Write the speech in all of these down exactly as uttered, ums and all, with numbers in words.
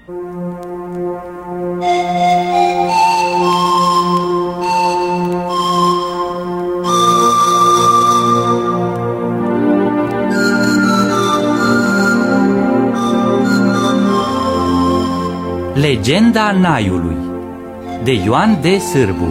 Legenda Naiului de Ioan de Sârbu.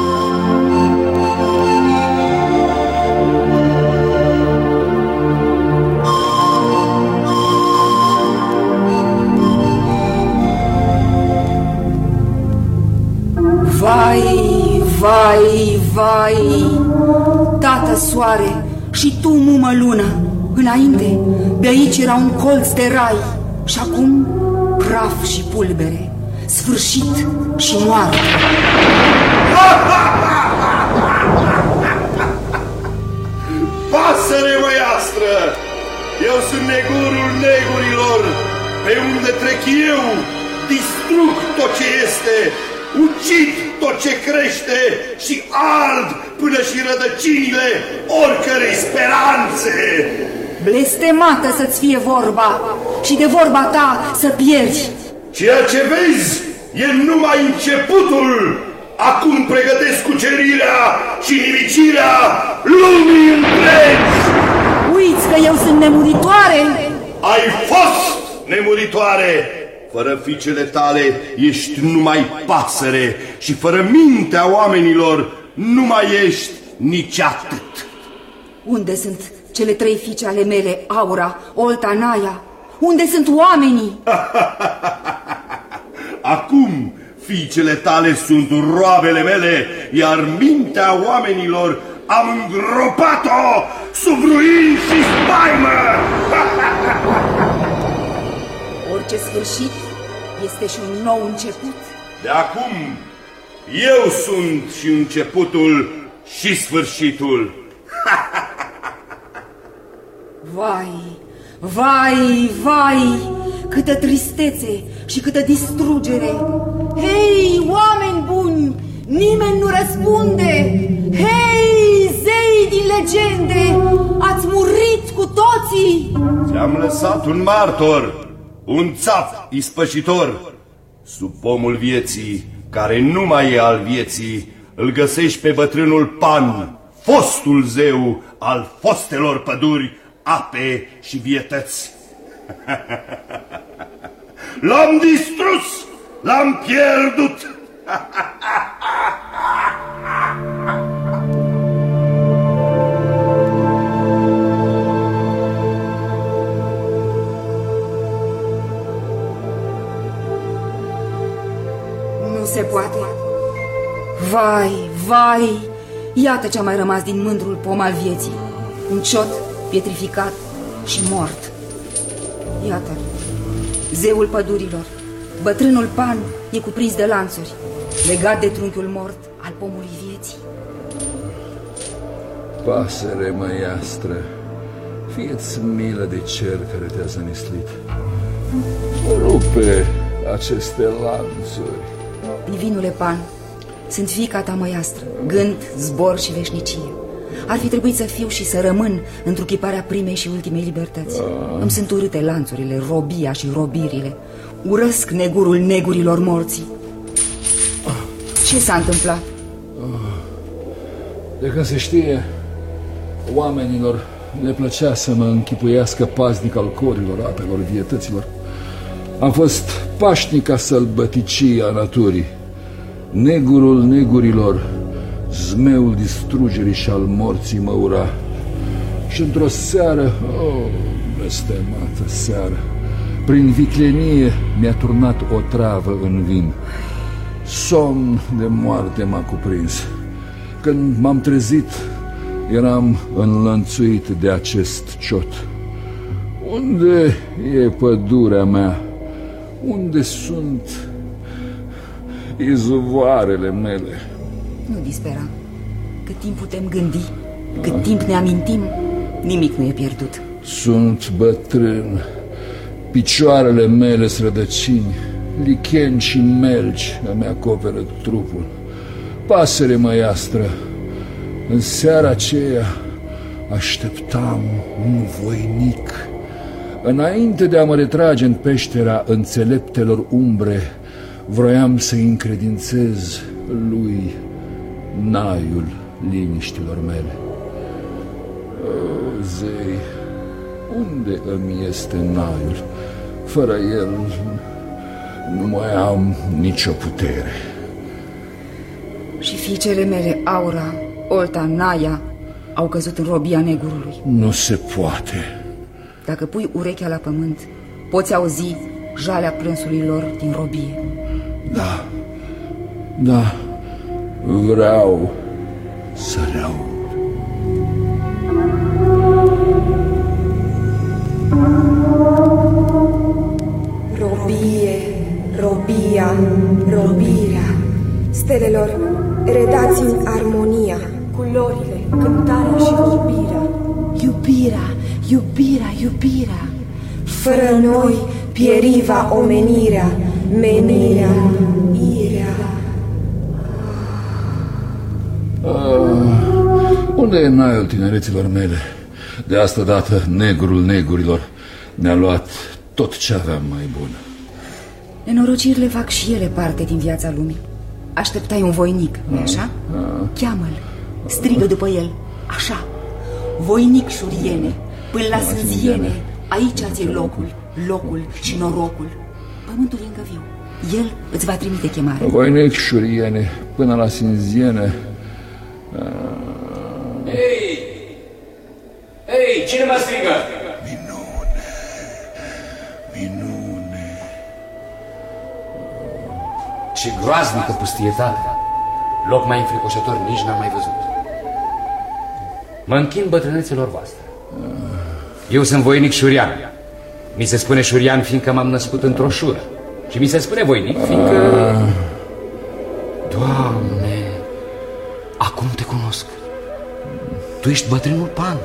Vai, vai, vai, tată soare și tu, mumă lună, înainte, de aici era un colț de rai și acum praf și pulbere, sfârșit și moarte. Pasăre măiastră, eu sunt negurul negurilor, pe unde trec eu, distrug tot ce este, ucid tot ce crește și ard până și rădăcinile oricărei speranțe. Blestemată să-ți fie vorba și de vorba ta să pierzi. Ceea ce vezi e numai începutul. Acum pregătesc cucerirea și nimicirea lumii întregi. Uiți că eu sunt nemuritoare. Ai fost nemuritoare. Fără fiicele tale ești numai pasăre și fără mintea oamenilor nu mai ești nici atât. Unde sunt cele trei fiice ale mele, Aura, Olta, Naia? Unde sunt oamenii? Acum fiicele tale sunt roabele mele, iar mintea oamenilor am îngropat-o sub ruini și spaimă. Orice sfârșit este și un nou început. De acum eu sunt și începutul și sfârșitul. Vai, vai, vai, câtă tristețe și câtă distrugere! Hei, oameni buni, nimeni nu răspunde! Hei, zei din legende, ați murit cu toții! Ți-am lăsat un martor, un țap ispășitor. Sub pomul vieții, care nu mai e al vieții, îl găsești pe bătrânul Pan, fostul zeu al fostelor păduri, ape și vietăți. L-am distrus, l-am pierdut. Nu se poate. Vai, vai, iată ce-a mai rămas din mândrul pom al vieții. Un ciot pietrificat și mort. Iată-l, zeul pădurilor, bătrânul Pan e cuprins de lanțuri, legat de trunchiul mort al pomului vieții. Pasăre măiastră, fie-ți milă de cer care te-a zămislit. Rupe aceste lanțuri. Divinule Pan, sunt fiica ta măiastră, gând, zbor și veșnicie. Ar fi trebuit să fiu și să rămân întruchiparea primei și ultimei libertăți. Ah. Îmi sunt urâte lanțurile, robia și robirile. Urăsc negurul negurilor morții. Ah. Ce s-a întâmplat? Ah. De când se știe, oamenilor le plăcea să mă închipuiască paznic al corilor, apelor, vietăților. Am fost pașnica sălbăticie a naturii, negurul negurilor, zmeul distrugerii și al morții mă ura. Și într-o seară, oh, blestemată seară, prin viclenie mi-a turnat o travă în vin. Somn de moarte m-a cuprins. Când m-am trezit, eram înlănțuit de acest ciot. Unde e pădurea mea? Unde sunt izvoarele mele? Nu dispera. Cât timp putem gândi, cât ah. timp ne amintim, nimic nu e pierdut. Sunt bătrân, picioarele mele rădăcini, licheni și melci îmi acoperă trupul. Pasăre măiastră, în seara aceea așteptam un voinic. Înainte de a mă retrage în peștera înțeleptelor umbre, vroiam să încredințez lui naiul liniștilor mele. O, zei, unde îmi este naiul? Fără el nu mai am nicio putere. Și fiicele mele, Aura, Olta, Naia, au căzut în robia negurului. Nu se poate. Dacă pui urechea la pământ, poți auzi jalea plânsului lor din robie. Da, da, vreau să le aud. Robie, robia, robirea. Stelelor, redați-mi armonia, culorile, cântarea și vorbirea. Iubirea, iubirea, iubirea. Fără noi pieriva omenirea, menirea, irea. Ah, unde e naiul tinereților mele? De asta dată negrul negurilor ne-a luat tot ce aveam mai bun. Nenorocirile fac și ele parte din viața lumii. Așteptai un voinic, nu-i așa? Cheamă-l, strigă după el, așa. Voinic șuriene, până la sânziene, aici ți-e locul, locul și norocul. Pământul e încă viu, el îți va trimite chemare. Voinic șuriene, până la sânziene. Ei! Ei, cine mă strigă? Minune, minune. Ce groaznică pustietate! Loc mai înfricoșător nici n-am mai văzut. Mă închin bătrâneților voastre. Eu sunt voinic șurian. Mi se spune șurian fiindcă m-am născut într-o șură. Și mi se spune voinic fiindcă... Doamne, acum te cunosc. Tu ești bătrânul Pan.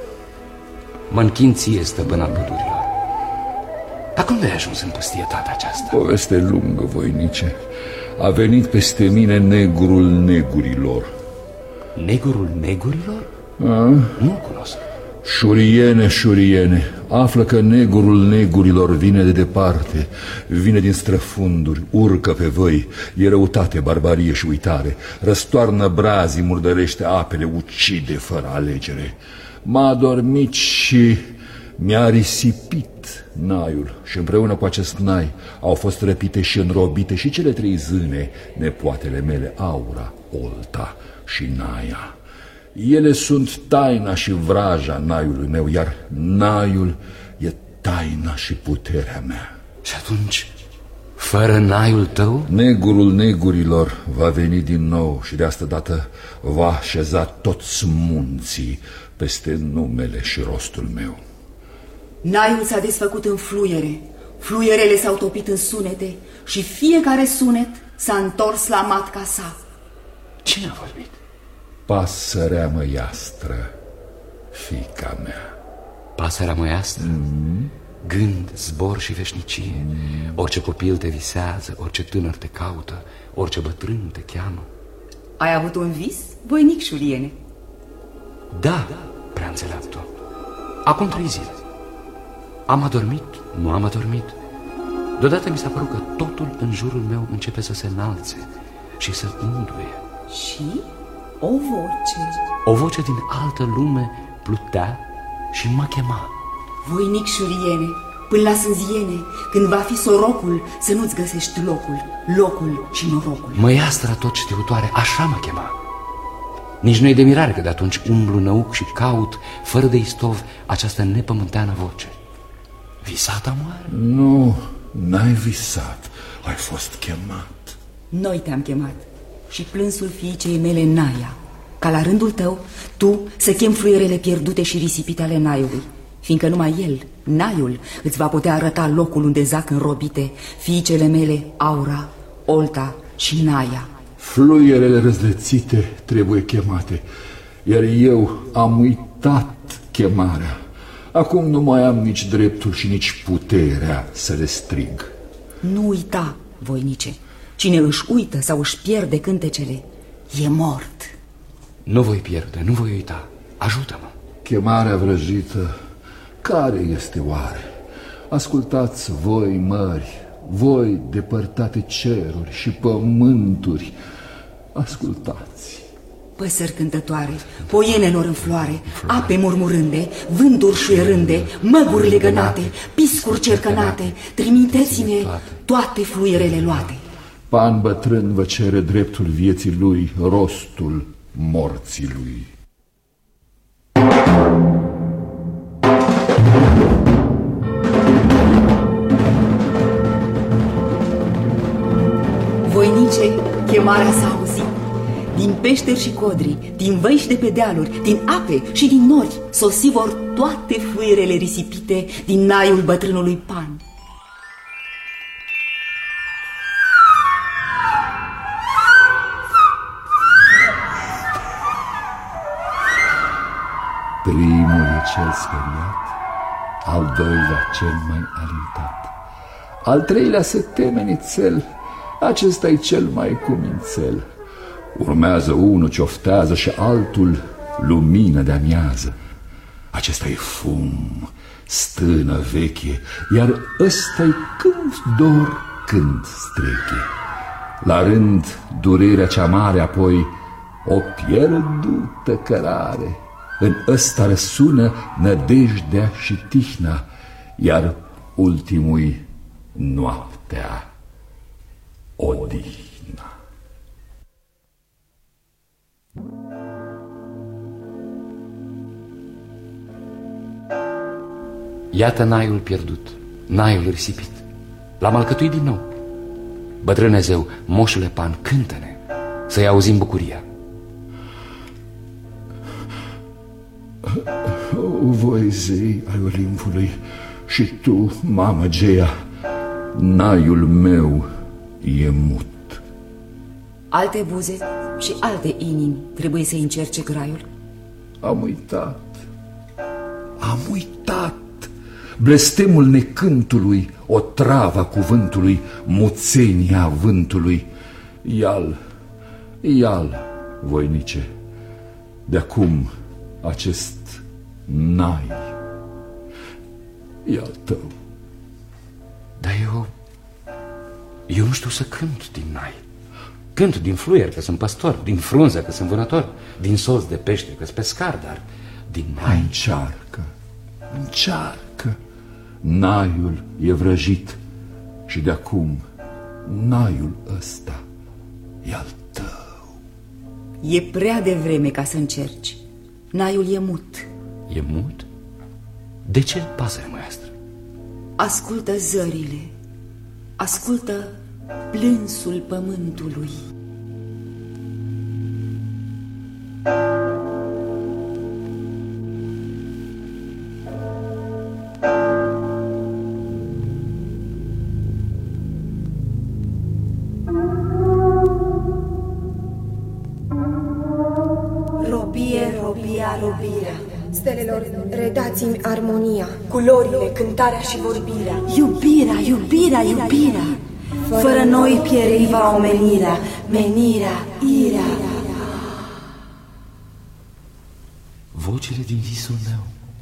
Mă închin ție, stăpân al pădurilor. Dar cum de ai ajuns în pustietatea aceasta? Poveste lungă, voinice. A venit peste mine negrul negurilor. Negurul negurilor? A? Nu-l cunosc. Șuriene, șuriene, află că negurul negurilor vine de departe, vine din străfunduri, urcă pe văi, e răutate, barbarie și uitare, răstoarnă brazii, murdărește apele, ucide fără alegere. M-a adormit și mi-a risipit naiul și împreună cu acest nai au fost răpite și înrobite și cele trei zâne, nepoatele mele, Aura, Olta și Naia. Ele sunt taina și vraja naiului meu, iar naiul e taina și puterea mea. Și atunci, fără naiul tău? Negurul negurilor va veni din nou și de asta dată va așeza toți munții peste numele și rostul meu. Naiul s-a desfăcut în fluiere, fluierele s-au topit în sunete și fiecare sunet s-a întors la matca sa. Cine a vorbit? Pasărea măiastră, fiica mea. Pasărea măiastră? Mm-hmm. Gând, zbor și veșnicie. Mm-hmm. Orice copil te visează, orice tânăr te caută, orice bătrân te cheamă. Ai avut un vis, voinic șuriene? Da, prea înțeleaptă. Acum trei zile. Am adormit, nu am adormit. Deodată mi s-a părut că totul în jurul meu începe să se înalțe și să unduie. Și o voce. O voce din altă lume plutea și mă chema. Voinic șuriene, până la sânziene, când va fi sorocul, să nu-ți găsești locul, locul și norocul. Măiastra tot știutoare, așa mă chema. Nici nu e de mirare că de atunci umblu năuc și caut, fără de istov, această nepământeană voce. Visata moare? Nu, n-ai visat, ai fost chemat. Noi te-am chemat și plânsul fiicei mele Naia, ca la rândul tău, tu să chem fluierele pierdute și risipite ale Naiului, fiindcă numai el, Naiul, îți va putea arăta locul unde zac înrobite fiicele mele Aura, Olta și Naia. Fluierele răzlețite trebuie chemate, iar eu am uitat chemarea. Acum nu mai am nici dreptul și nici puterea să le strig. Nu uita, voinice, cine își uită sau își pierde cântecele, e mort. Nu voi pierde, nu voi uita. Ajută-mă. Chemarea vrăjită, care este oare? Ascultați voi, mări, voi, depărtate ceruri și pământuri, ascultați. Păsări cântătoare, poienelor în floare, ape murmurânde, vânturi șuierânde, măguri legănate, piscuri cercănate, trimiteți-ne toate fluierele luate. Pan bătrân vă cere dreptul vieții lui, rostul morții lui. Voinice, chemarea s-a auzit. Din peșteri și codri, din văi și de pe dealuri, din ape și din nori, sosi vor toate fluierele risipite din naiul bătrânului Pan. Primul e cel speriat, al doilea cel mai alintat, al treilea se teme nițel, acesta e cel mai cumințel. Urmează unul ce oftează și altul lumină de amiază. Acesta-i fum, stână veche, iar ăsta-i când dor, când streche. La rând durerea cea mare, apoi o pierdută cărare. În ăsta răsună nădejdea și tihna, iar ultimul noaptea, odihna. Iată naiul pierdut, naiul risipit. L-am alcătuit din nou. Bătrâne zeu, moșule Pan, cântă-ne, să-i auzim bucuria. Voi, zei ai Olimpului, și tu, mamă Geia, naiul meu e mut. Alte buze și alte inimi trebuie să încerce graiul. Am uitat, am uitat blestemul necântului, o travă cuvântului, muțenia vântului. Ial, ial, voinice, de acum acest nai e al tău. Dar eu, eu nu știu să cânt din nai. Cânt din fluier, că sunt păstor, din frunză, că sunt vânător, din sos de pește, că sunt pescar, dar din nai... Încearcă, încearcă. Naiul e vrăjit și de acum naiul ăsta e al tău. E prea devreme ca să încerci. Naiul e mut. E mut? De ce pasăre măiastră? Ascultă zările, ascultă plânsul pământului. Robie, robia, robirea. Stelelor, redați-mi armonia, culorile, cântarea și vorbirea. Iubirea, iubirea, iubirea. Fără noi pieriva omenirea, menirea, irea. Vocile din visul meu.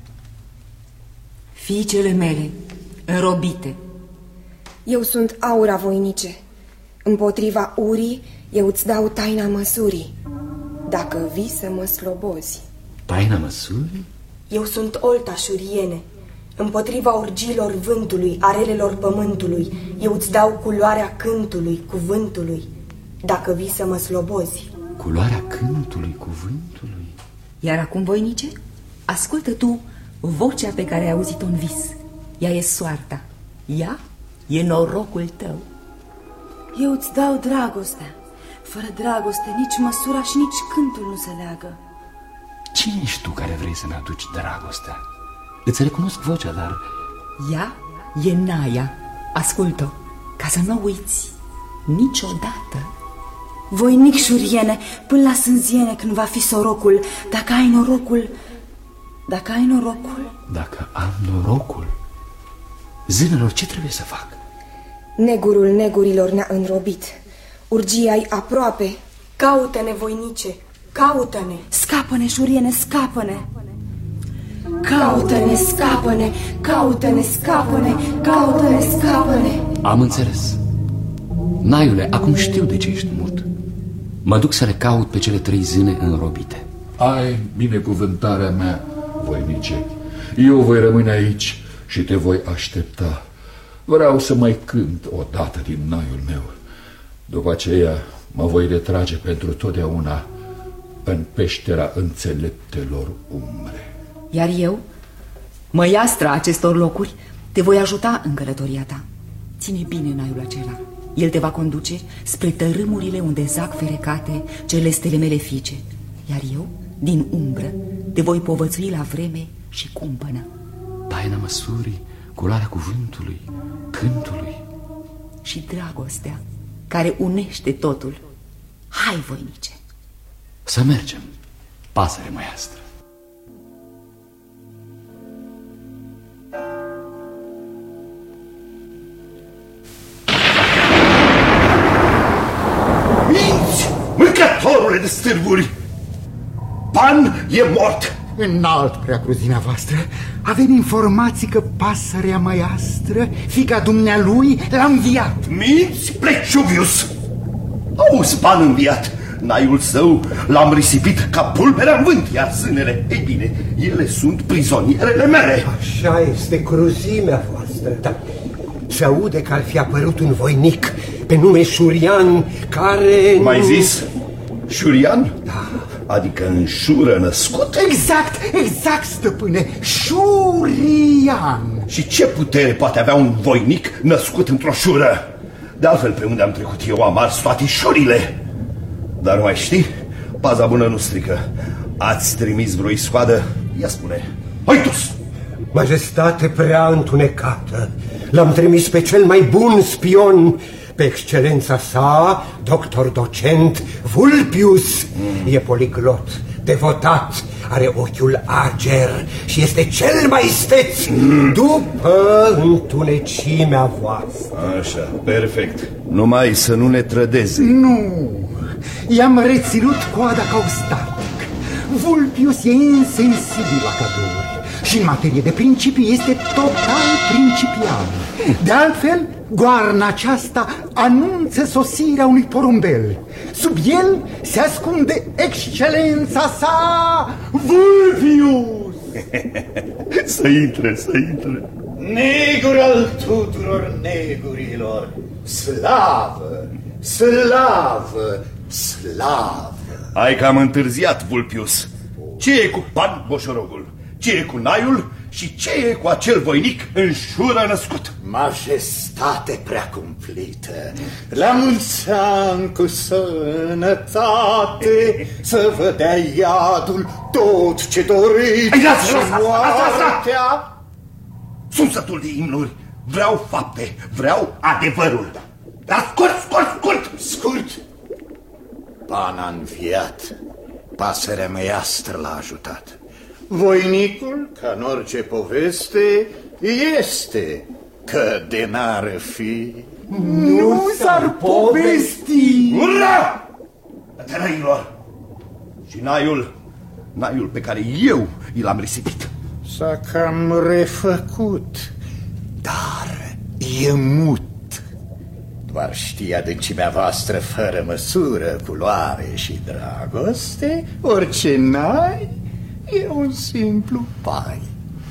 Fiicele mele, înrobite. Eu sunt aura, voinice. Împotriva urii, eu îți dau taina măsurii. Dacă vii să mă slobozi. Taina măsurii? Eu sunt olta șuriene. Împotriva urgilor vântului, arelelor pământului, eu îți dau culoarea cântului, cuvântului. Dacă vii să mă slobozi. Culoarea cântului, cuvântului. Iar acum, voinice, ascultă tu vocea pe care ai auzit-o în vis. Ea e soarta, ea e norocul tău. Eu îți dau dragostea. Fără dragoste nici măsura și nici cântul nu se leagă. Cine ești tu care vrei să-mi aduci dragostea? Îți recunosc vocea, dar... Ea e Naia. Ascultă-o, ca să nu uiți niciodată. Voinic șuriene, până la sânziene când va fi sorocul. Dacă ai norocul... Dacă ai norocul... Dacă am norocul... Zânelor, ce trebuie să fac? Negurul negurilor ne-a înrobit. Urgia-i aproape. Caută-ne, voinice, caută-ne. Scapă-ne, șuriene, scapă-ne. Caută-ne, scapă-ne, caută-ne, scapă-ne, caută-ne, scapă-ne. Am înțeles. Naiule, acum știu de ce ești mut. Mă duc să le caut pe cele trei zâne înrobite. Ai binecuvântarea mea, voinice. Eu voi rămâne aici și te voi aștepta. Vreau să mai cânt o dată din naiul meu. După aceea mă voi retrage pentru totdeauna în peștera înțeleptelor umbre. Iar eu, măiastra acestor locuri, te voi ajuta în călătoria ta. Ține bine naiul acela. El te va conduce spre tărâmurile unde zac ferecate celestele mele fiice. Iar eu, din umbră, te voi povățui la vreme și cumpănă. Taina măsurii, culoarea cuvântului, cântului și dragostea care unește totul. Hai, voinice! Să mergem, pasăre măiastră. Minți, mâncătorule de stârvuri! Pan e mort! Înalt, preacruzimea voastră, avem informații că pasărea măiastră, fiica dumnealui, l-a înviat. Minți, Pleciuvius! Auzi, Pan înviat! Naiul său l-am risipit ca pulberea în vânt, iar zânele, ei bine, ele sunt prizonierele mele. Așa este, cruzimea voastră, dar se aude că ar fi apărut un voinic pe nume Șurian, care... Mai zis? Șurian? Da. Adică în șură născut? Exact, exact, stăpâne, Șurian. Și ce putere poate avea un voinic născut într-o șură? De altfel, pe unde am trecut eu am ars toate șurile. Dar mai știi? Paza bună nu strică. Ați trimis vreo iscoadă? Ia spune. Hoitus! Majestate prea întunecată, l-am trimis pe cel mai bun spion, pe excelența sa, doctor docent Vulpius. Mm. E poliglot, devotat, are ochiul ager și este cel mai isteț mm. după întunecimea voastră. Așa, perfect. Numai să nu ne trădeze. Nu, i-am reținut coada ca ostartic. Vulpius e insensibil la cadouri și în materie de principii este total principial. De altfel, goarna aceasta anunță sosirea unui porumbel. Sub el se ascunde excelența sa, Vulpius. Să intre, să intre. Negur al tuturor negurilor, slavă, slavă, slavă. Ai cam întârziat, Vulpius. Ce e cu Pan Boșorogul? Ce e cu Naiul? Și ce e cu acel voinic în șură născut? Majestate prea cumplită, la mulți ani cu sănătate, să vă dea iadul tot ce doriți. Ai, lasă, lasă, moartea... Sunt sătul de imnuri, vreau fapte, vreau adevărul. Dar scurt, scurt, scurt! Scurt! Pan a înviat, pasărea măiastră l-a ajutat. Voinicul, ca în orice poveste, este, că de n-ar fi... Nu s-ar povesti! Ura! Tărăilor! Și Naiul, Naiul pe care eu i l-am risipit. S-a cam refăcut, dar e mut. Doar știi adâncimea voastră fără măsură, culoare și dragoste, orice n-ai e un simplu pai.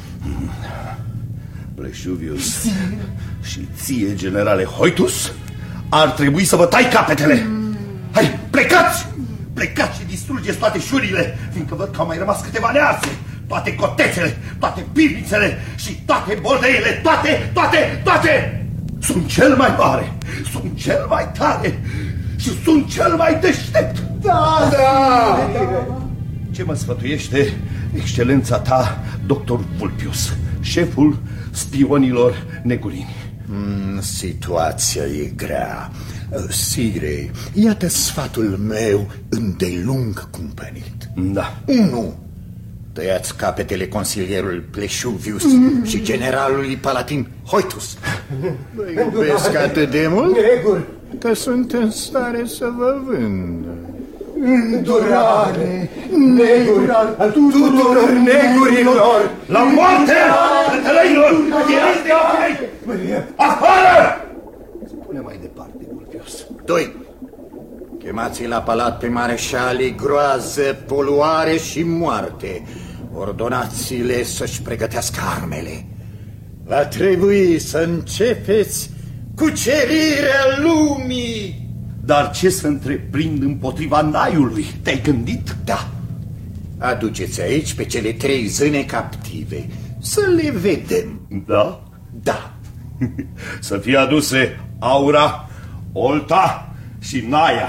Pleșuvius, și ție, generale Hoitus, ar trebui să vă tai capetele. Hai, plecați! Plecați și distrugeți toate șurile, fiindcă văd că au mai rămas câteva nearse. Toate cotețele, toate pivnițele și toate boldeile, toate, toate, toate! Sunt cel mai mare, sunt cel mai tare și sunt cel mai deștept. Da, da! Ce mă sfătuiește excelența ta, doctor Vulpius, șeful spionilor negurini? Mm, situația e grea. Sire, iată sfatul meu îndelung cumpănit. Da. unu. Tăiați capetele consilierului Pleșuvius mm. și generalului Palatin Hoitus. Vă iubesc atât de mult Negur. că sunt în stare să vă vând. Îndurare, neguri al tuturor negurilor! La moarte! Tătălăilor! Ieși de aici! Afară! Spune mai departe, Vulpius. Doi. Chemați la palat pe mareșalii, groază, poluare și moarte. Ordonați-le să-și pregătească armele. Va trebui să începeți cucerirea lumii. Dar ce să întreprind împotriva Naiului? Te-ai gândit? Da. Aduceți aici pe cele trei zâne captive. Să le vedem. Da? Da. Să fie aduse Aura, Olta și Naia.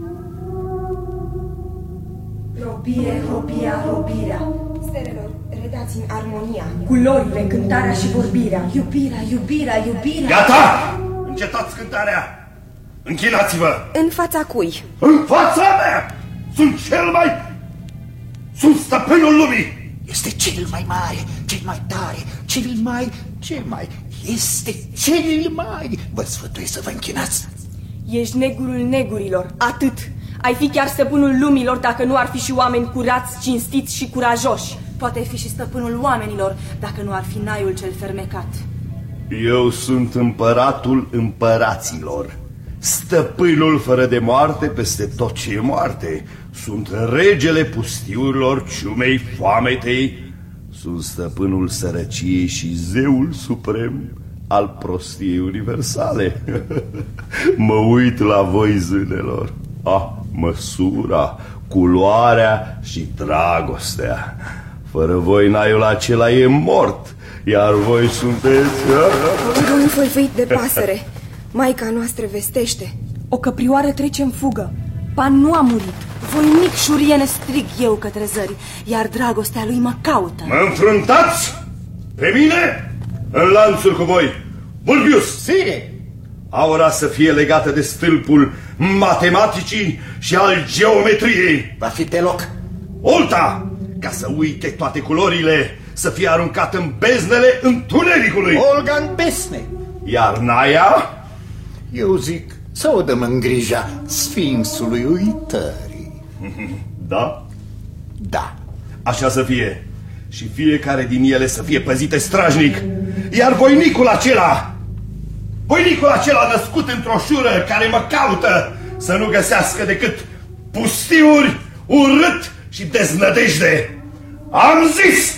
Robire, robia, robirea. Stelelor, redați-mi armonia, Culorile, cântarea și vorbirea. Iubirea, iubirea, iubirea. Gata! Încetați cântarea! Închinați-vă! în fața cui? În fața mea! Sunt cel mai... Sunt stăpânul lumii! Este cel mai mare, cel mai tare, cel mai... Ce mai? Este cel mai... Vă sfătuiesc să vă închinați. Ești negurul negurilor, atât. Ai fi chiar stăpânul lumilor dacă nu ar fi și oameni curați, cinstiți și curajoși. Poate fi și stăpânul oamenilor dacă nu ar fi Naiul cel fermecat. Eu sunt împăratul împăraților, stăpânul fără de moarte peste tot ce e moarte. Sunt regele pustiurilor, ciumei, foametei. Sunt stăpânul sărăciei și zeul suprem al prostiei universale. Mă uit la voi, zânelor. Ah, măsura, culoarea și dragostea. Fără voi Naiul acela e mort, iar voi sunteți... Un fălfăit de pasăre. Maica noastră vestește. O căprioară trece în fugă. Pan nu a murit. Voinic șuriene, strig eu către zări, iar dragostea lui mă caută. Mă înfruntați pe mine în lanțuri cu voi. Vulpius! Sire! Aura să fie legată de stâlpul matematicii și al geometriei. Va fi pe loc. Olta, ca să uite toate culorile, să fie aruncată în beznele întunericului. Olga în besne. Iar Naia? Eu zic să o dăm în grija Sfinxului uitării. Da? Da. Așa să fie. Și fiecare din ele să fie păzite strajnic. Iar voinicul acela, voinicul acela născut într-o șură care mă caută, să nu găsească decât pustiuri, urât și deznădejde. Am zis!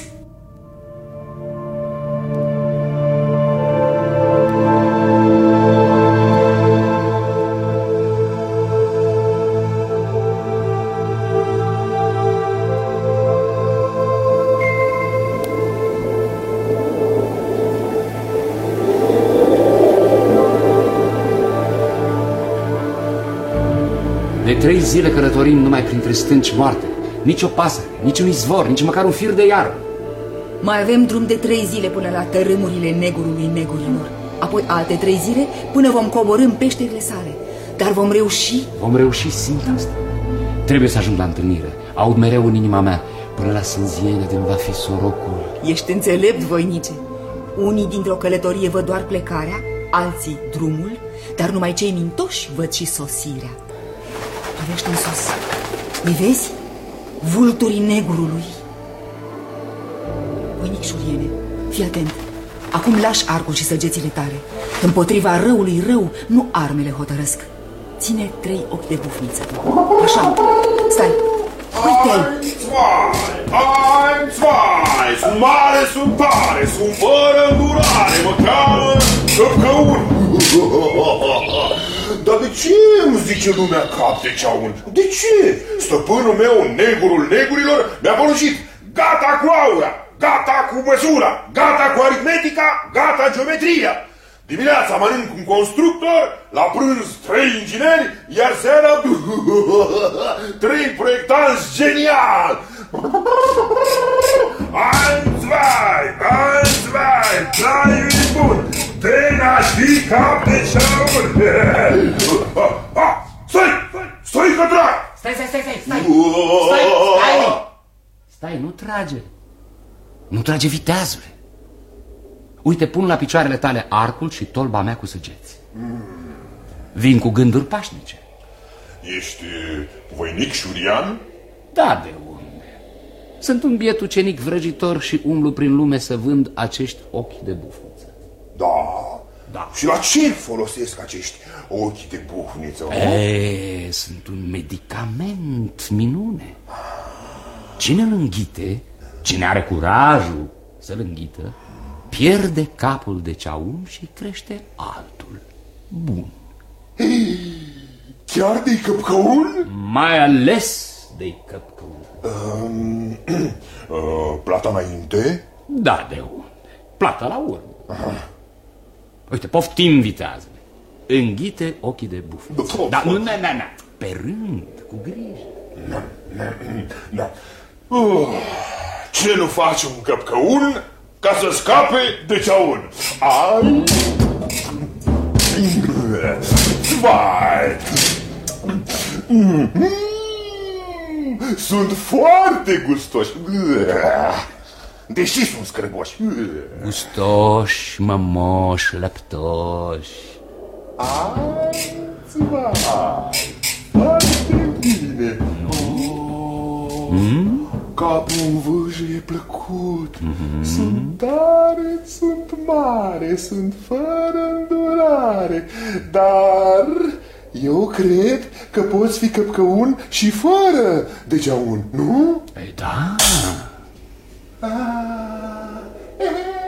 De trei zile călătorim numai printre stânci moarte. Nici o pasăre, nici un izvor, nici măcar un fir de iarbă. Mai avem drum de trei zile până la tărâmurile negurului negurilor. Apoi alte trei zile până vom coborî în peșterile sale. Dar vom reuși? Vom reuși, simt asta. Trebuie să ajung la întâlnire. Aud mereu în inima mea, până la sânziene de-mi va fi sorocul. Ești înțelept, voinice. Unii dintr-o călătorie văd doar plecarea, alții drumul, dar numai cei mintoși văd și sosirea. Privește în sus. Îi vezi? Vulturii negurului. Voinic șuriene, fii atent. Acum lași arcul și săgețile tale. Împotriva răului rău, nu armele hotărăsc. Ține trei ochi de bufniță. Așa, stai. Uite-l. Ein, zwei, sunt mare, sunt tare, sunt fără îndurare, mă cheamă Căpcăun. Dar de ce îmi zice lumea cap de ceaun? De ce? Stăpânul meu, negurul negurilor, mi-a poruncit: gata cu aura, gata cu măsura, gata cu aritmetica, gata geometria. Dimineața mănânc un constructor, la prânz trei ingineri, iar seara trei proiectanți geniali. Ein, zwei, ein, zwei, traiul e bun, te n-aș fi cap de ceaun. Stai, stai că trag! Stai, stai, stai, stai, stai, stai, stai, stai, nu trage, nu trage viteazule. Uite, pun la picioarele tale arcul și tolba mea cu săgeți. Vin cu gânduri pașnice. Ești voinic șurian? Da, de unde? Sunt un biet ucenic vrăjitor și umblu prin lume să vând acești ochi de bufniță. Da. Da. Și la ce folosesc acești ochi de bufniță? E, sunt un medicament minune. Cine îl înghite, cine are curajul să-l înghită, pierde capul de ceaun și crește altul bun. Chiar de-i căpcăun? Mai ales de-i căpcăun. Um, uh, plata înainte? Da, de unde? Plata la urmă. Aha. Uite, poftim, vitează-ne. Înghite ochii de bufniță. Da, nu, nu, nu, pe rând, cu grijă. Da, da. Uh, ce nu face un căpcăun ca să scape de ceaun? Ai... Vai! Sunt foarte gustoși. Deși sunt scrăboși. Gustoși, mămoși, lăptoși. Ați-va! Foarte bine. Mm? Capul în vâjă e plăcut. Mm-hmm. Sunt tare, sunt mare, sunt fără îndurare. Dar eu cred că poți fi căpcăun și fără degeaun, nu? Ei, da. Ah, e,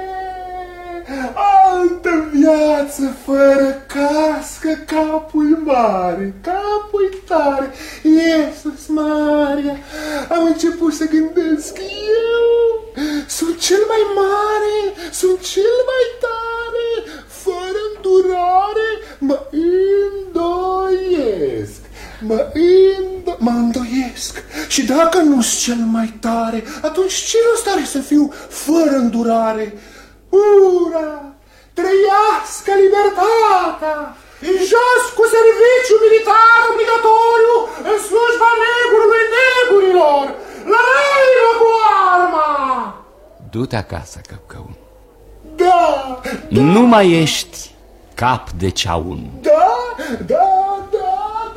altă viață fără cască, capul mare, capul tare, Iisus Maria. Am început să gândesc eu, sunt cel mai mare, sunt cel mai tare, fără îndurare mă îndoiesc. Mă, îndo- mă îndoiesc. Și dacă nu-s cel mai tare, atunci ce rost are să fiu fără îndurare? Ura! Trăiască libertatea! În jos cu serviciu militar obligatoriu în slujba negurului negurilor! La răi cu arma! Du-te acasă, căpcăun. Da, da! Nu mai ești cap de ceaun. Da, da, da!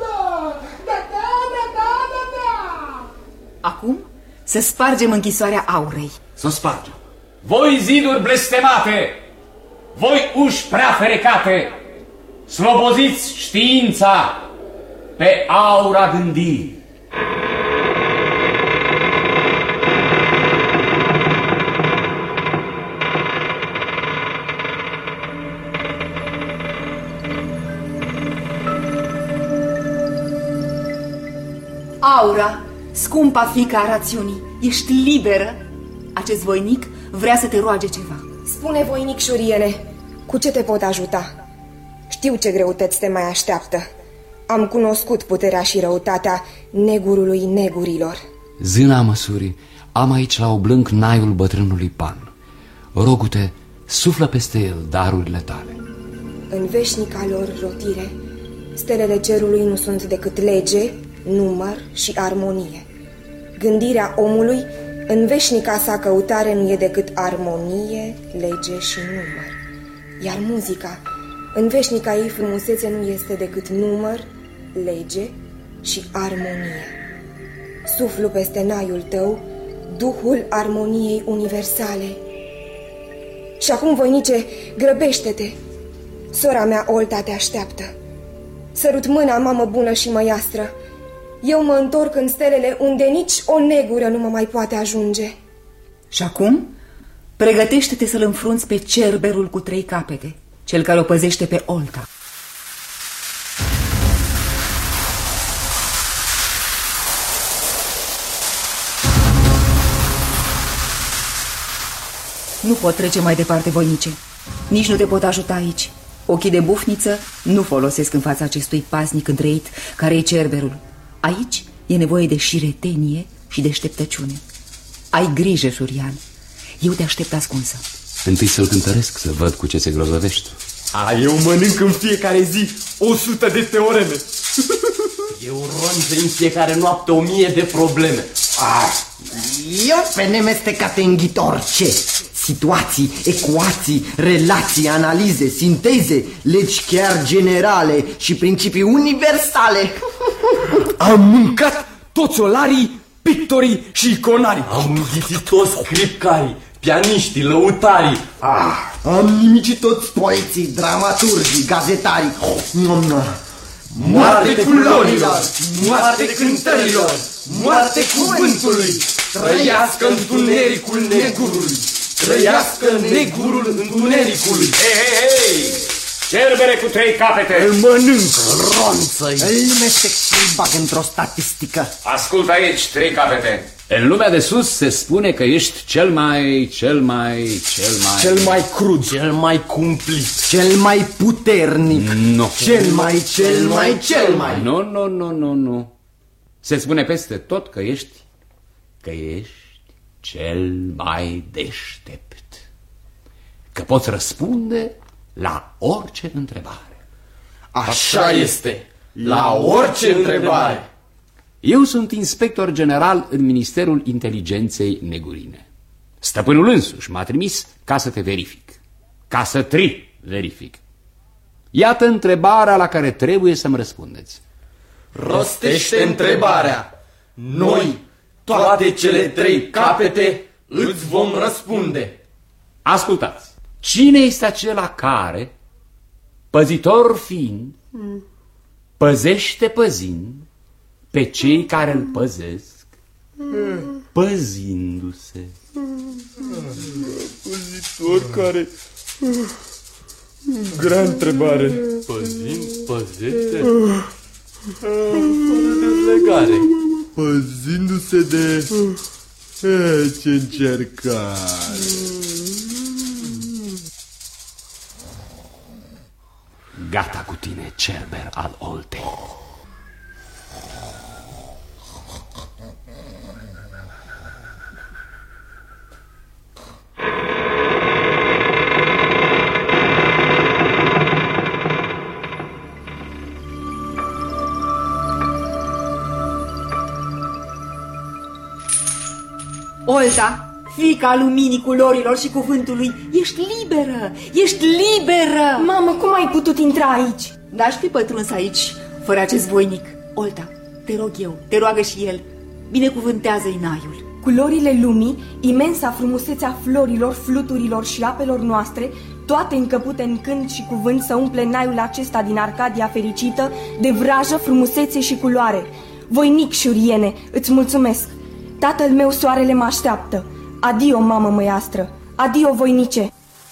Acum să spargem închisoarea aurei. Să spargem. Voi ziduri blestemate, voi uși prea ferecate, sloboziți știința pe aura gândirii. Aura, scumpa fiică a rațiunii, ești liberă. Acest voinic vrea să te roage ceva. Spune, voinic șuriene, cu ce te pot ajuta? Știu ce greutăți te mai așteaptă. Am cunoscut puterea și răutatea negurului negurilor. Zâna măsurii, am aici la oblânc naiul bătrânului Pan. Rogu-te, suflă peste el darurile tale. În veșnica lor rotire, stelele cerului nu sunt decât lege, număr și armonie. Gândirea omului în veșnica sa căutare nu e decât armonie, lege și număr. Iar muzica, în veșnica ei frumusețe, nu este decât număr, lege și armonie. Suflu peste naiul tău duhul armoniei universale. Și acum, voinice, grăbește-te! Sora mea, Olta, te așteaptă. Sărut mâna, mamă bună și măiastră. Eu mă întorc în stelele unde nici o negură nu mă mai poate ajunge. Și acum, pregătește-te să-l înfrunți pe cerberul cu trei capete, cel care o păzește pe Olta. Nu pot trece mai departe, voinice. Nici nu te pot ajuta aici. Ochii de bufniță nu folosesc în fața acestui pasnic întreit care e cerberul. Aici e nevoie de șiretenie și deșteptăciune. Ai grijă, șurian. Eu te aștept ascunsă. Întâi să-l cântăresc, să văd cu ce se grozăvește. A, eu mănânc în fiecare zi o sută de teoreme. Eu ronț în fiecare noapte o mie de probleme. Ah, eu pe nemestecate înghitor ce? Situații, ecuații, relații, analize, sinteze, legi chiar generale și principii universale. Am mâncat toți olarii, pictorii și iconarii. Am înghițit toți scripcarii, pianiștii, lăutarii. Ah, am nimicit toți poeții, dramaturgii, gazetarii. Moarte culorilor, moarte cântărilor, moarte cuvântului. Trăiască întunericul negurului, trăiască negurul întunericului. Hei, hei, hei! Cerbere cu trei capete! Îl mănânc! Ronță-i! Îl mestec și-l bag într-o statistică. Ascultă aici, trei capete! În lumea de sus se spune că ești cel mai, cel mai, cel mai... Cel mai crud, cel mai cumplit, cel mai puternic, no. cel mai, cel mai, cel mai... Nu, nu, nu, nu, nu. Se spune peste tot că ești, că ești cel mai deștept. Că poți răspunde la orice întrebare. Așa este, la orice întrebare. Eu sunt inspector general în Ministerul Inteligenței Negurine. Stăpânul însuși m-a trimis ca să te verific, ca să tri verific. Iată întrebarea la care trebuie să-mi răspundeți. Rostește întrebarea. Noi, toate cele trei capete, îți vom răspunde. Ascultați. Cine este acela care, păzitor fiind, păzește păzind pe cei care îl păzesc, păzindu-se? Păzitor care... Grea întrebare. Păzind, păzește? Fără dezlegare. Păzindu-se de... E, ce încercare. Gata cu tine, cerber al Oltei. Olta, fiica luminii, culorilor și cuvântului, ești liberă, ești liberă! Mamă, cum ai putut intra aici? N-aș fi pătruns aici fără acest voinic. Olta, te rog eu, te roagă și el, binecuvântează-i naiul. Culorile lumii, imensa frumusețe a florilor, fluturilor și apelor noastre, toate încăpute în cânt și cuvânt, să umple naiul acesta din Arcadia fericită de vrajă, frumusețe și culoare. Voinic Șuriene, îți mulțumesc. Tatăl meu, soarele, mă așteaptă. Adio, mamă măiastră. Adio, voinice.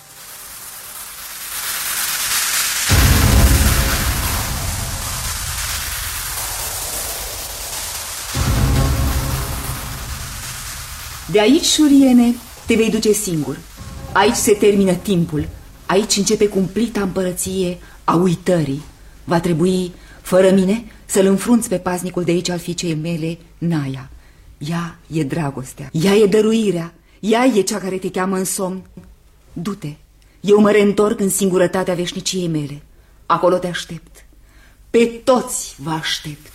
De aici, Șuriene, te vei duce singur. Aici se termină timpul. Aici începe cumplita împărăție a uitării. Va trebui, fără mine, să-l înfrunți pe paznicul de aici al fiicei mele, Naia. Ea e dragostea, ea e dăruirea, ea e cea care te cheamă în somn. Du-te, eu mă reîntorc în singurătatea veșniciei mele. Acolo te aștept. Pe toți vă aștept.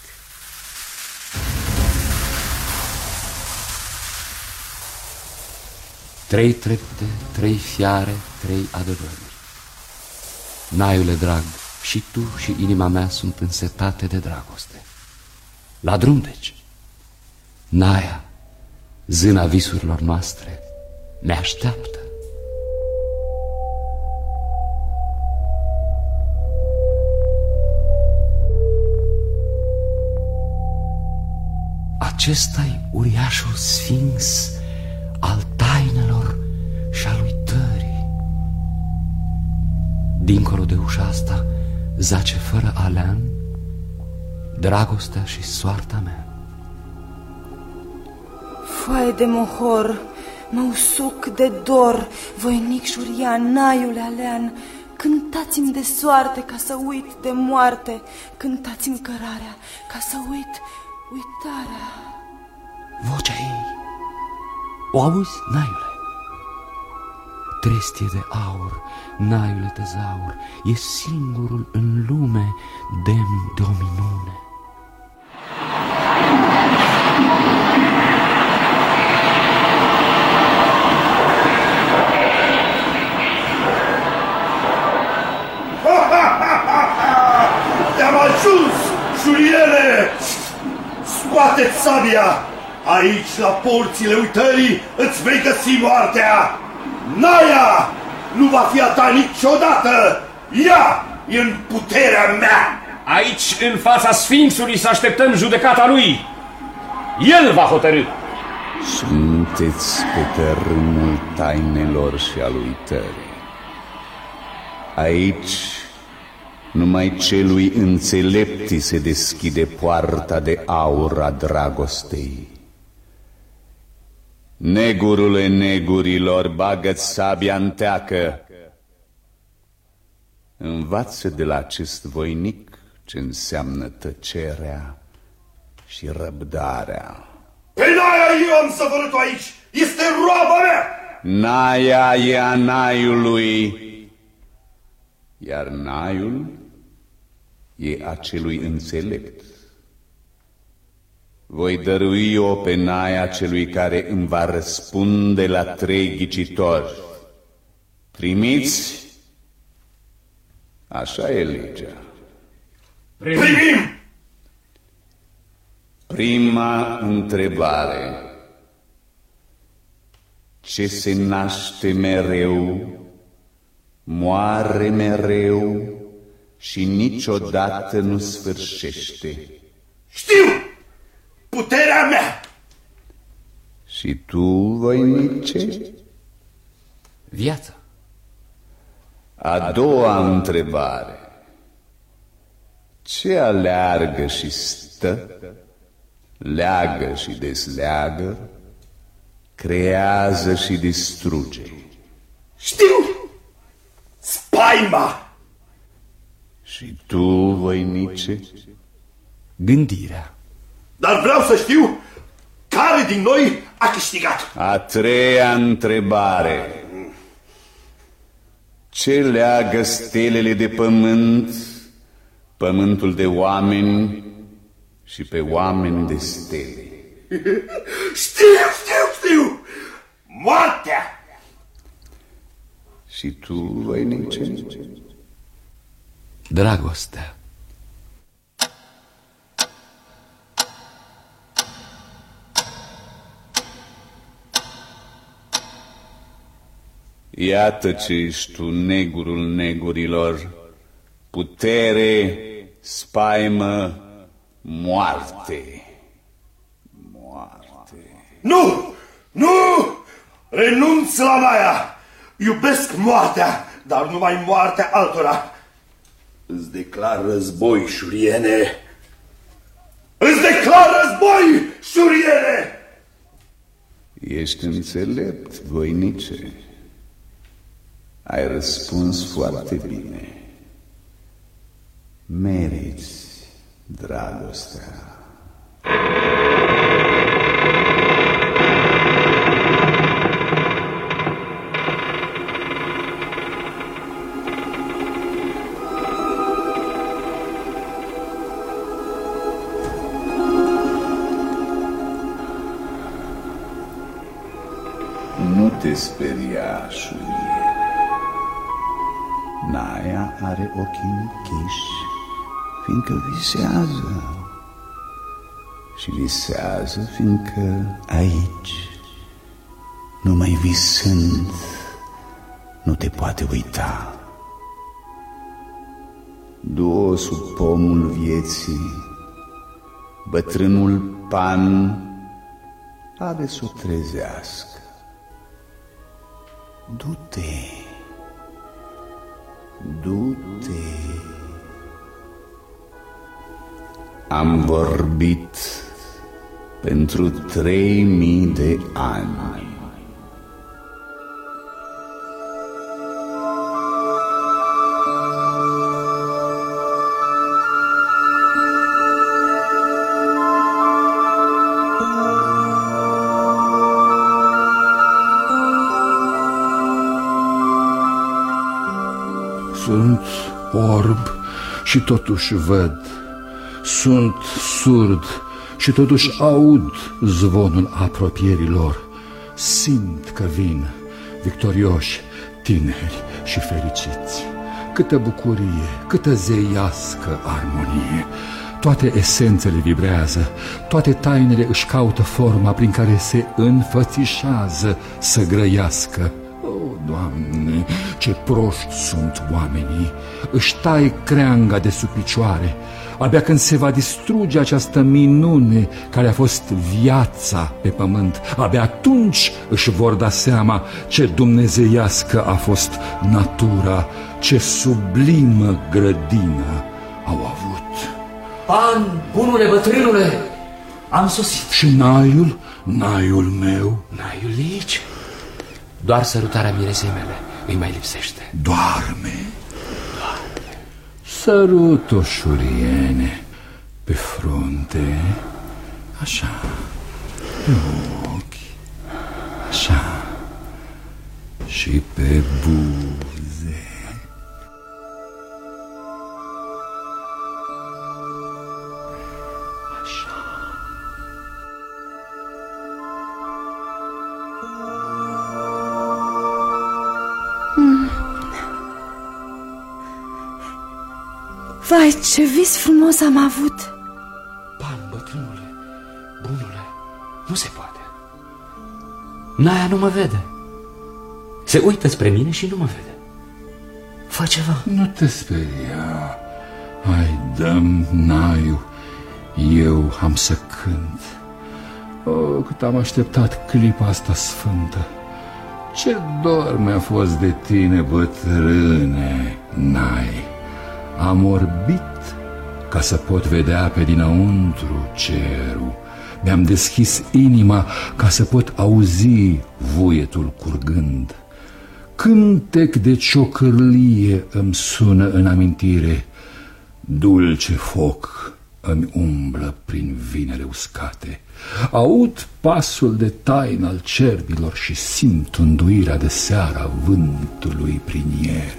Trei trepte, trei fiare, trei adevăruri. Naiule drag, și tu și inima mea sunt însetate de dragoste. La drum, deci. Naia, zâna visurilor noastre, ne așteaptă. Acesta-i uriașul sfinx al tainelor și al uitării. Dincolo de ușa asta zace fără alean dragostea și soarta mea. Foaie de mohor, mă usuc de dor, voinic Șurian, naiule alean, cântați-mi de soarte ca să uit de moarte, cântați-mi cărarea ca să uit uitarea. Vocea ei, o auzi, naiule? Trestie de aur, naiule tezaur, e singurul în lume demn de o minune. Te-am ajuns, Șuriene! Scoate-ți sabia! Aici, la porțile uitării, îți vei găsi moartea! Naia nu va fi a ta niciodată! Ea e în puterea mea! Aici, în fața Sfinxului, să așteptăm judecata lui. El va hotărî. Sunteți pe tărâmul tainelor și al uitării. Aici, numai celui înțelepti se deschide poarta de aur a dragostei. Negurule negurilor, bagă-ți sabia în teacă. Învață de la acest voinic ce înseamnă tăcerea și răbdarea. Pe Naia eu am săvărât-o aici! Este roaba mea! Naia e a Naiului, iar Naiul e a celui înțelept. Voi dărui-o pe Naia celui care îmi va răspunde la trei ghicitori. Primiți? Așa e legea. Primim! Prima întrebare. Ce se naște mereu, moare mereu și niciodată nu sfârșește? Știu! Puterea mea! Și tu, voinice? Viața. A doua întrebare. Ce aleargă și stă, leagă și desleagă, creează și distruge? Știu! Spaima! Și tu, voinice? Gândirea. Dar vreau să știu care din noi a câștigat. A treia întrebare. Ce leagă stelele de pământ, pământul de oameni și pe oameni de stele? Știu, știu, știu! Moartea! Și tu, voinice? Dragostea. Iată ce ești tu, negurul negurilor, putere, spaimă, moarte. Moarte. Nu! Nu! Renunț la Naia! Iubesc moartea, dar numai moartea altora. Îți declar război, șuriene! Îți declar război, șuriene! Ești înțelept, voinice. Ai răspuns foarte bine. Meriți dragostea. Nu te speria, șurie. Naia are ochii închiși, fiindcă visează. Și visează, fiindcă aici, numai visând, nu te poate uita. Du-o sub pomul vieții, bătrânul Pan are să o trezească. Du-te, du-te. Am vorbit pentru trei mii de ani. Sunt orb și totuși văd. Sunt surd și totuși aud zvonul apropierilor. Simt că vin victorioși, tineri și fericiți. Câtă bucurie, câtă zeiască armonie. Toate esențele vibrează, toate tainele își caută forma prin care se înfățișează să grăiască. O, Doamne, ce proști sunt oamenii! Își tai creanga de sub picioare. Abia când se va distruge această minune care a fost viața pe pământ, abia atunci își vor da seama ce dumnezeiască a fost natura, ce sublimă grădină au avut. Pan, bunule bătrânule, am sosit. Și Naiul, Naiul meu? Naiul e aici. Doar sărutarea miresei mele îi mai lipsește. Doarme? Sărut-o, șuriene, pe frunte, așa, pe ochi, așa, și pe buze. Așa. Mm. Vai, ce vis frumos am avut! Pan, bătrânule, bunule, nu se poate. Naia nu mă vede. Se uită spre mine și nu mă vede. Fă ceva. Nu te speria. Hai, dă-mi Naiu, eu am să cânt. Oh, cât am așteptat clipa asta sfântă. Ce dor mi-a fost de tine, bătrâne, Nai. Am orbit ca să pot vedea pe dinăuntru cerul. Mi-am deschis inima ca să pot auzi vuietul curgând. Cântec de ciocârlie îmi sună în amintire. Dulce foc îmi umblă prin vinele uscate. Aud pasul de tain al cerbilor și simt înduirea de seara vântului prin iere.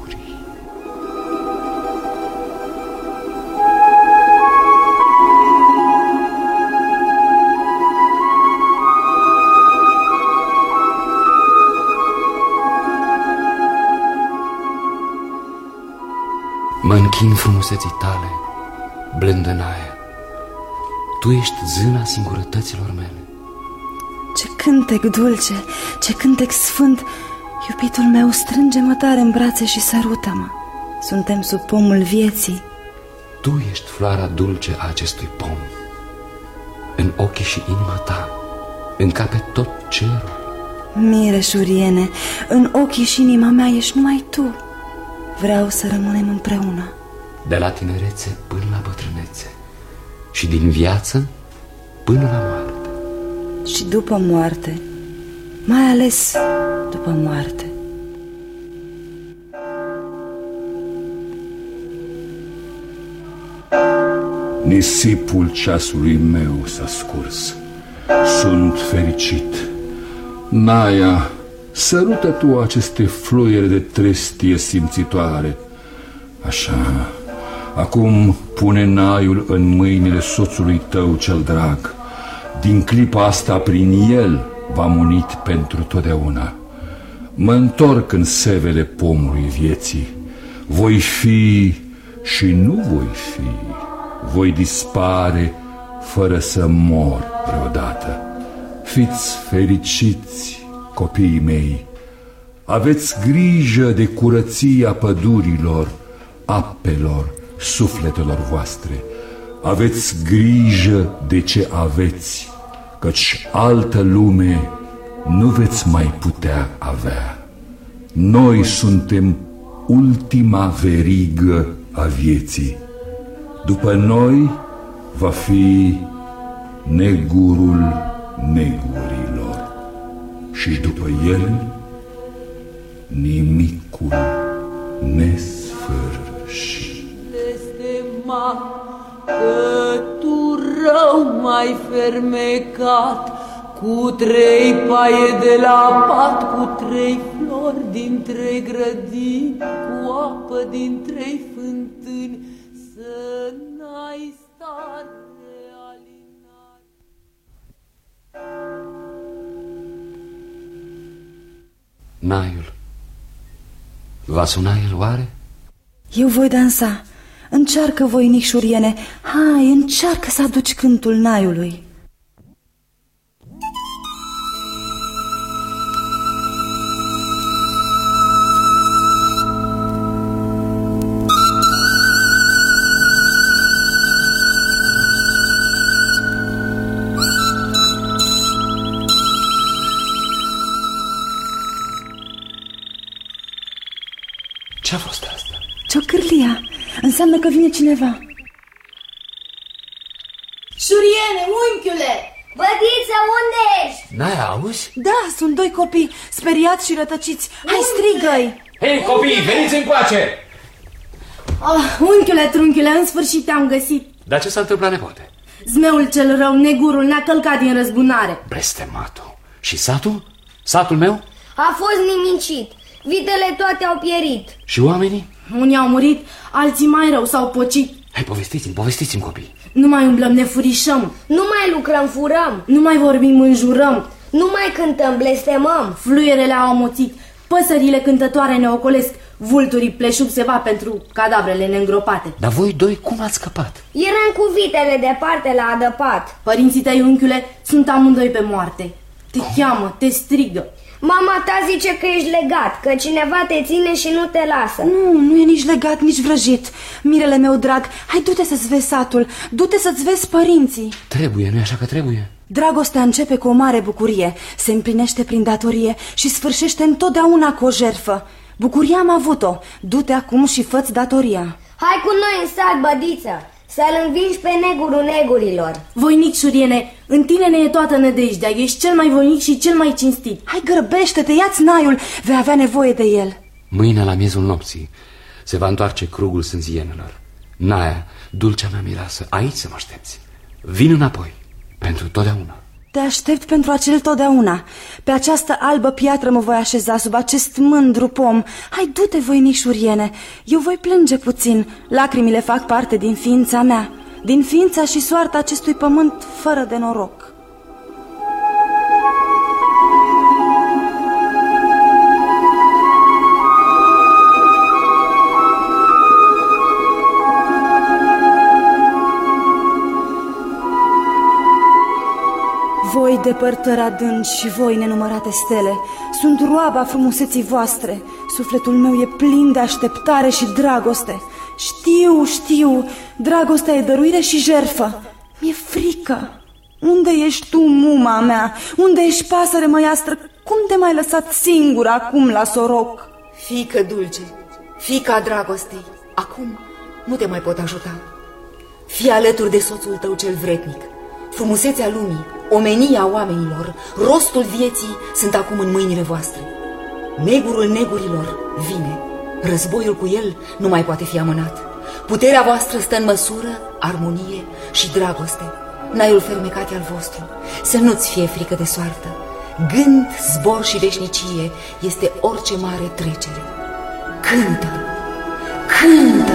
Mă închin frumuseții tale, blândă Naia. Tu ești zâna singurătăților mele. Ce cântec dulce, ce cântec sfânt! Iubitul meu, strânge-mă tare în brațe și sărută-mă. Suntem sub pomul vieții. Tu ești floarea dulce a acestui pom. În ochii și inima ta încape tot cerul. Mire, șuriene, în ochii și inima mea ești numai tu. Vreau să rămânem împreună. De la tinerețe până la bătrânețe și din viață până la moarte. Și după moarte, mai ales după moarte. Nisipul ceasului meu s-a scurs. Sunt fericit. Naia, sărută tu aceste fluiere de trestie simțitoare. Așa. Acum pune Naiul în mâinile soțului tău cel drag. Din clipa asta prin el v-am unit pentru totdeauna. Mă întorc în sevele pomului vieții. Voi fi și nu voi fi. Voi dispare fără să mor vreodată. Fiți fericiți, copiii mei. Aveți grijă de curăția pădurilor, apelor, sufletelor voastre. Aveți grijă de ce aveți, căci altă lume nu veți mai putea avea. Noi suntem ultima verigă a vieții. După noi va fi negurul negurilor și după el nimicul nesfârșit. Că tu rău m-ai fermecat cu trei paie de la pat, cu trei flori din trei grădini, cu apă din trei fântâni, să n-ai stare alinat. Naiul. Va suna el oare? Eu voi dansa. Încearcă, voinic șuriene, Hai, încearcă să aduci cântul Naiului. Ce-a fost asta? Ciocârlia. Înseamnă că vine cineva. Șuriene, unchiule! Bădiță, unde ești? Naia, auzi? Da, sunt doi copii, speriați și rătăciți. Hai, strigă-i! Hei, copii, veniți încoace! Oh, unchiule, trunchiule, în sfârșit te-am găsit. Dar ce s-a întâmplat, nepoate? Zmeul cel rău, negurul, ne-a călcat din răzbunare. Blestematul. Și satul? Satul meu? A fost nimicit. Vitele toate au pierit. Și oamenii? Unii au murit, alții mai rău s-au pocit. Hai, povestiți-mi, povestiți-mi, copii. Nu mai umblăm, ne furișăm. Nu mai lucrăm, furăm. Nu mai vorbim, înjurăm. Nu mai cântăm, blestemăm. Fluierele au amoțit, păsările cântătoare ne ocolesc, vulturii pleșug se va pentru cadavrele neîngropate. Dar voi doi cum ați scăpat? Eram cu vitele departe la adăpat. Părinții tăi, unchiule, sunt amândoi pe moarte. Te oh. cheamă, te strigă. Mama ta zice că ești legat, că cineva te ține și nu te lasă. Nu, nu e nici legat, nici vrăjit. Mirele meu drag, hai du-te să-ți vezi satul, du-te să-ți vezi părinții. Trebuie, nu-i așa că trebuie? Dragostea începe cu o mare bucurie, se împlinește prin datorie și sfârșește întotdeauna cu o jertfă. Bucuria am avut-o, du-te acum și fă-ți datoria. Hai cu noi în sat, bădiță, să-l învingi pe negurul negurilor. Voinic, Șuriene, în tine ne e toată nădejdea, ești cel mai voinic și cel mai cinstit. Hai, grăbește-te, ia-ți Naiul, vei avea nevoie de el. Mâine la miezul nopții se va întoarce crugul sânzienelor. Naia, dulcea mea mireasă, aici să mă aștepți. Vin înapoi, pentru totdeauna. Te aștept pentru acel totdeauna. Pe această albă piatră mă voi așeza, sub acest mândru pom. Hai, du-te, voinic Șuriene, eu voi plânge puțin. Lacrimile fac parte din ființa mea, din ființa și soarta acestui pământ fără de noroc. Voi depărtări adânci și voi nenumărate stele, sunt roaba frumuseții voastre. Sufletul meu e plin de așteptare și dragoste. Știu, știu, dragostea e dăruire și jertfă. Mi-e frică. Unde ești tu, muma mea? Unde ești, pasăre măiastră? Cum te m-ai lăsat singură acum la soroc? Fiică dulce, fiica dragostei, acum nu te mai pot ajuta. Fii alături de soțul tău cel vretnic. Frumusețea lumii, omenia oamenilor, rostul vieții sunt acum în mâinile voastre. Negurul negurilor vine. Războiul cu el nu mai poate fi amânat. Puterea voastră stă în măsură, armonie și dragoste. Naiul fermecat e al vostru. Să nu-ți fie frică de soartă. Gând, zbor și veșnicie este orice mare trecere. Cântă! Cântă!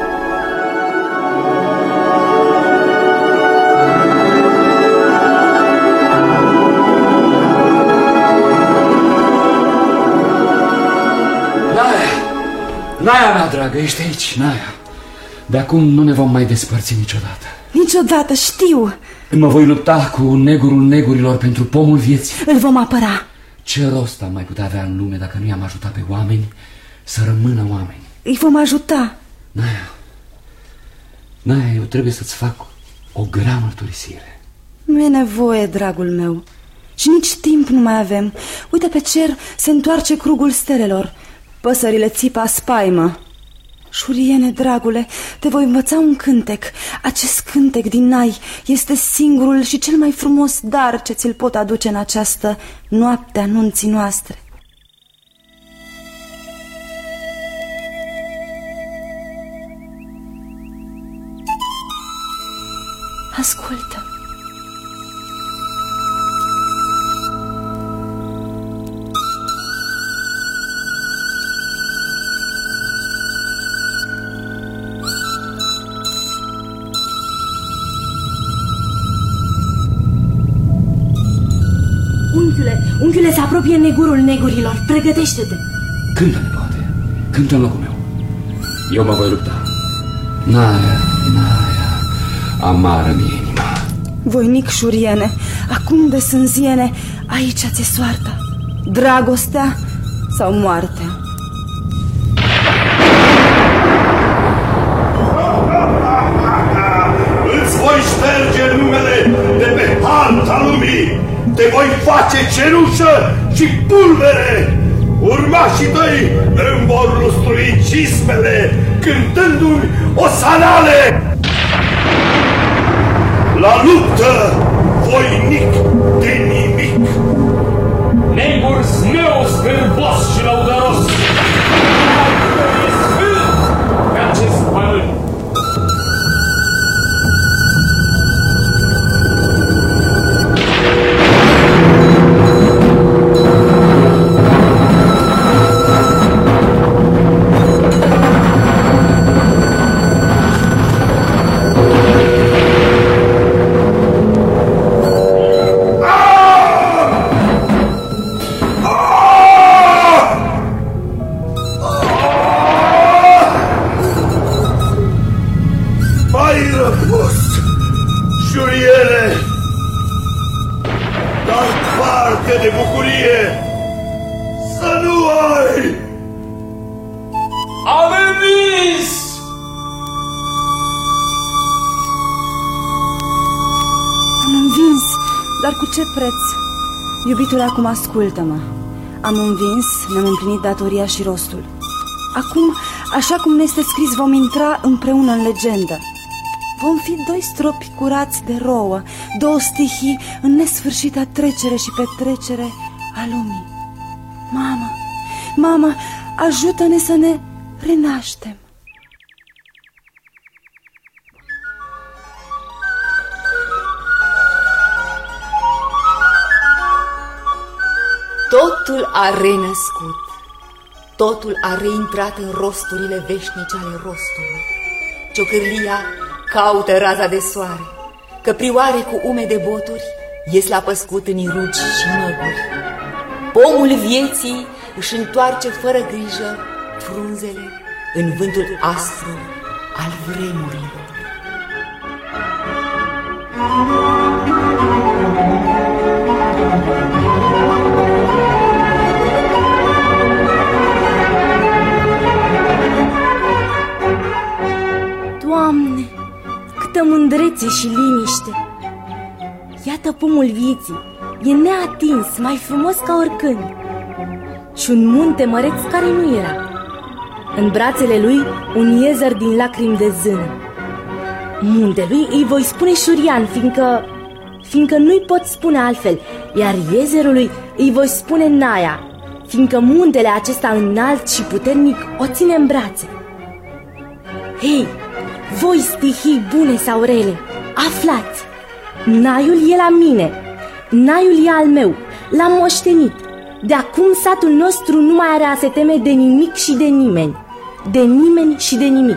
Naia mea dragă, ești aici, Naia. De acum nu ne vom mai despărți niciodată. Niciodată, știu. Mă voi lupta cu negurul negurilor pentru pomul vieții. Îl vom apăra. Ce rost am mai putea avea în lume dacă nu i-am ajutat pe oameni să rămână oameni? Îi vom ajuta. Naia, Naia, eu trebuie să-ți fac o grea mărturisire. Nu e nevoie, dragul meu. Și nici timp nu mai avem. Uite, pe cer se întoarce crugul stelelor. Păsările țipa spaimă. Șuriene, dragule, te voi învăța un cântec. Acest cântec din Nai este singurul și cel mai frumos dar ce ți-l pot aduce în această noapte a nunții noastre. Ascultă. Unchiule, unchiule, se apropie negurul negurilor. Pregătește-te. Cântă-ne, poate. Cântă în locul meu. Eu mă voi lupta. Naia, Naia, amară-mi inima. Voinic Șuriene, acum de sânziene, aici ți-e soarta, dragostea sau moartea? Îți voi șterge numele de pe harta lumii, te voi face cenușă și pulbere. Urmașii tăi îmi vor lustrui cismele, cântându-mi osanale. La luptă, voinic de nimic. Negur smeu, scârbos și lăudăros, e sfânt pe acest pământ. De bucurie, să nu ai! Am învins! Am învins, dar cu ce preț? Iubitule, acum ascultă-mă. Am învins, ne-am împlinit datoria și rostul. Acum, așa cum ne este scris, vom intra împreună în legendă. Vom fi doi stropi curați de rouă, două stihii în nesfârșita trecere și petrecere a lumii. Mamă, mamă, ajută-ne să ne renaștem. Totul a renăscut, totul a reintrat în rosturile veșnice ale rostului. Ciocârlia caută raza de soare, căprioare cu ume de boturi ies la păscut în irugi și măguri. Pomul vieții își întoarce fără grijă frunzele în vântul aspru al vremurilor. Doamne, câtă mândrețe și liniște! Iată pomul vieții, e neatins, mai frumos ca oricând. Și un munte măreț care nu era. În brațele lui un iezer din lacrimi de zână. Muntelui îi voi spune Șurian, fiindcă, fiindcă nu-i pot spune altfel, iar iezerului îi voi spune Naia, fiindcă muntele acesta înalt și puternic o ține în brațe. Hei, voi stihii bune sau rele, aflați! Naiul e la mine, Naiul e al meu, l-am moștenit. De acum satul nostru nu mai are a se teme de nimic și de nimeni. De nimeni și de nimic.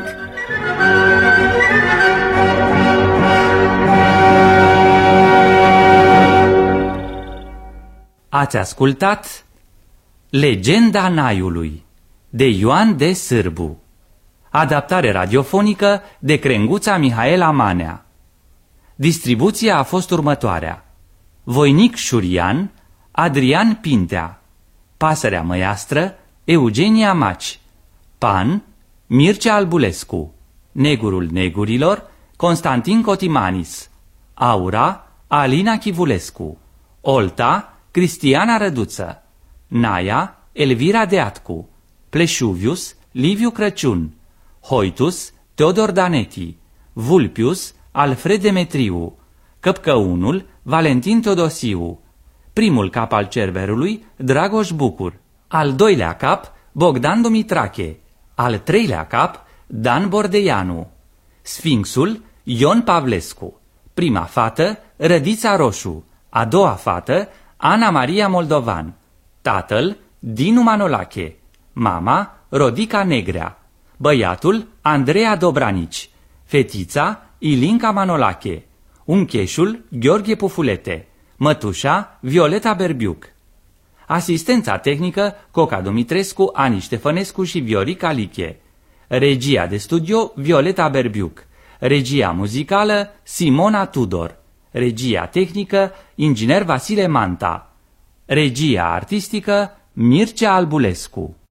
Ați ascultat Legenda Naiului de Ioan de Sârbu, adaptare radiofonică de Crenguța Mihaela Manea. Distribuția a fost următoarea: Voinic Șurian, Adrian Pintea, Pasărea Măiastră, Eugenia Maci, Pan, Mircea Albulescu, Negurul Negurilor, Constantin Cotimanis, Aura, Alina Chivulescu, Olta, Cristiana Răduță, Naia, Elvira Deatcu, Pleșuvius, Liviu Crăciun, Hoitus, Teodor Daneti, Vulpius, Alfred Demetriu, Căpcăunul, Valentin Teodosiu, primul cap al Cerberului, Dragoș Bucur, al doilea cap, Bogdan Dumitrache, al treilea cap, Dan Bordeianu, Sfinxul, Ion Pavlescu, prima fată, Rădița Roșu, a doua fată, Ana Maria Moldovan, tatăl, Dinu Manolache, mama, Rodica Negrea, băiatul, Andreea Dobranici, fetița, Ilinca Manolache, uncheșul, Gheorghe Pufulete, mătușa, Violeta Berbiuc. Asistența tehnică, Coca Dumitrescu, Ani Ștefănescu și Viorica Liche. Regia de studio, Violeta Berbiuc. Regia muzicală Simona Tudor. Regia tehnică inginer Vasile Manta. Regia artistică Mircea Albulescu.